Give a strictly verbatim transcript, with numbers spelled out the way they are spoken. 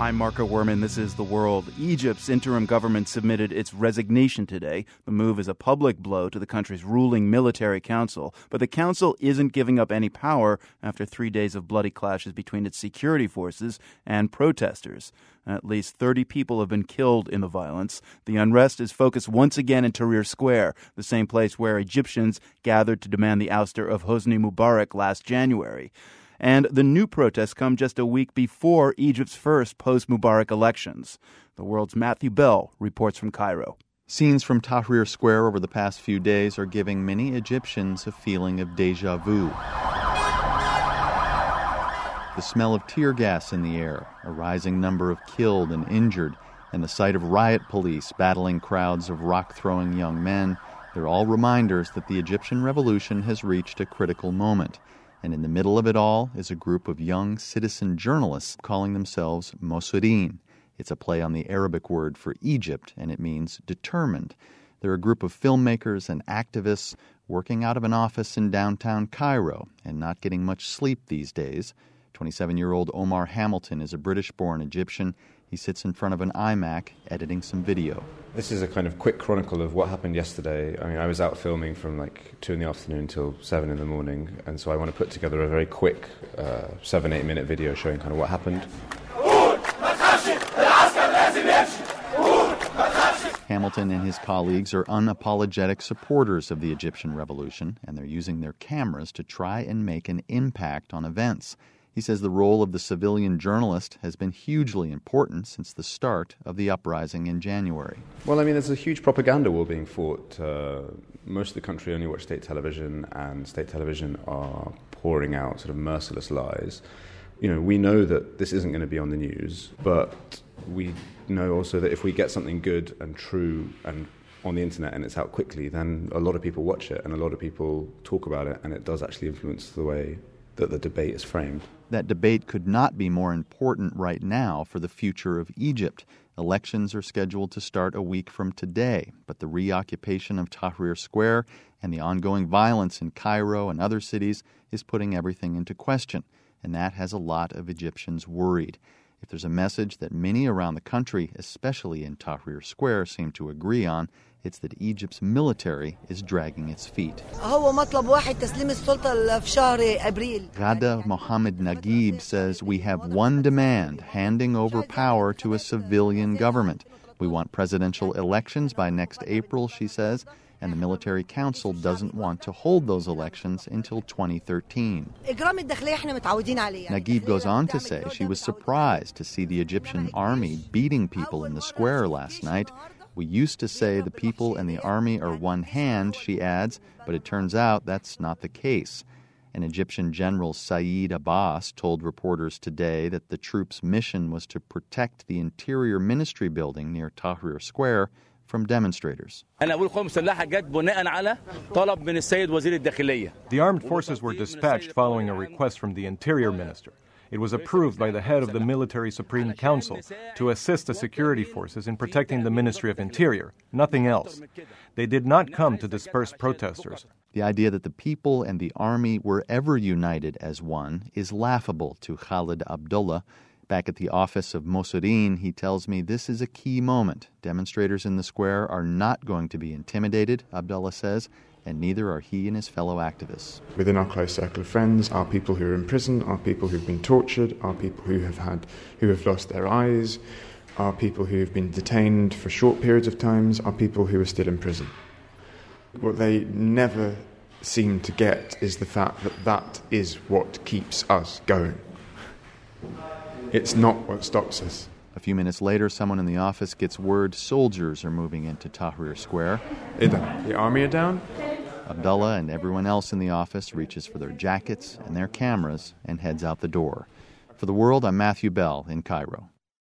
I'm Marco Werman. This is The World. Egypt's interim government submitted its resignation today. The move is a public blow to the country's ruling military council. But the council isn't giving up any power after three days of bloody clashes between its security forces and protesters. At least thirty people have been killed in the violence. The unrest is focused once again in Tahrir Square, the same place where Egyptians gathered to demand the ouster of Hosni Mubarak last January. And the new protests come just a week before Egypt's first post-Mubarak elections. The World's Matthew Bell reports from Cairo. Scenes from Tahrir Square over the past few days are giving many Egyptians a feeling of déjà vu. The smell of tear gas in the air, a rising number of killed and injured, and the sight of riot police battling crowds of rock-throwing young men, they're all reminders that the Egyptian revolution has reached a critical moment. And in the middle of it all is a group of young citizen journalists calling themselves Mossadin. It's a play on the Arabic word for Egypt, and it means determined. They're a group of filmmakers and activists working out of an office in downtown Cairo and not getting much sleep these days. twenty-seven-year-old Omar Hamilton is a British-born Egyptian. He sits in front of an iMac editing some video. This is a kind of quick chronicle of what happened yesterday. I mean, I was out filming from like two in the afternoon till seven in the morning, and so I want to put together a very quick uh, seven, eight minute video showing kind of what happened. Hamilton and his colleagues are unapologetic supporters of the Egyptian revolution, and they're using their cameras to try and make an impact on events. He says the role of the civilian journalist has been hugely important since the start of the uprising in January. Well, I mean, there's a huge propaganda war being fought. Uh, most of the country only watch state television, and state television are pouring out sort of merciless lies. You know, we know that this isn't going to be on the news, but we know also that if we get something good and true and on the internet and it's out quickly, then a lot of people watch it and a lot of people talk about it, and it does actually influence the way that the debate is framed. That debate could not be more important right now for the future of Egypt. Elections are scheduled to start a week from today, but the reoccupation of Tahrir Square and the ongoing violence in Cairo and other cities is putting everything into question, and that has a lot of Egyptians worried. If there's a message that many around the country, especially in Tahrir Square, seem to agree on, it's that Egypt's military is dragging its feet. Ghada Mohammed Naguib says we have one demand, handing over power to a civilian government. We want presidential elections by next April, she says, and the military council doesn't want to hold those elections until twenty thirteen. Naguib goes on to say she was surprised to see the Egyptian army beating people in the square last night. We used to say the people and the army are one hand, she adds, but it turns out that's not the case. An Egyptian general, Saeed Abbas, told reporters today that the troops' mission was to protect the Interior Ministry building near Tahrir Square from demonstrators. The armed forces were dispatched following a request from the Interior Minister. It was approved by the head of the Military Supreme Council to assist the security forces in protecting the Ministry of Interior, nothing else. They did not come to disperse protesters. The idea that the people and the army were ever united as one is laughable to Khalid Abdullah. Back at the office of Mossadin, he tells me this is a key moment. Demonstrators in the square are not going to be intimidated, Abdullah says, and neither are he and his fellow activists. Within our close circle of friends are people who are in prison, are people who've been tortured, are people who have had, who have lost their eyes, are people who have been detained for short periods of times, are people who are still in prison. What they never seem to get is the fact that that is what keeps us going. It's not what stops us. A few minutes later, someone in the office gets word soldiers are moving into Tahrir Square. The army are down? Abdullah and everyone else in the office reaches for their jackets and their cameras and heads out the door. For The World, I'm Matthew Bell in Cairo.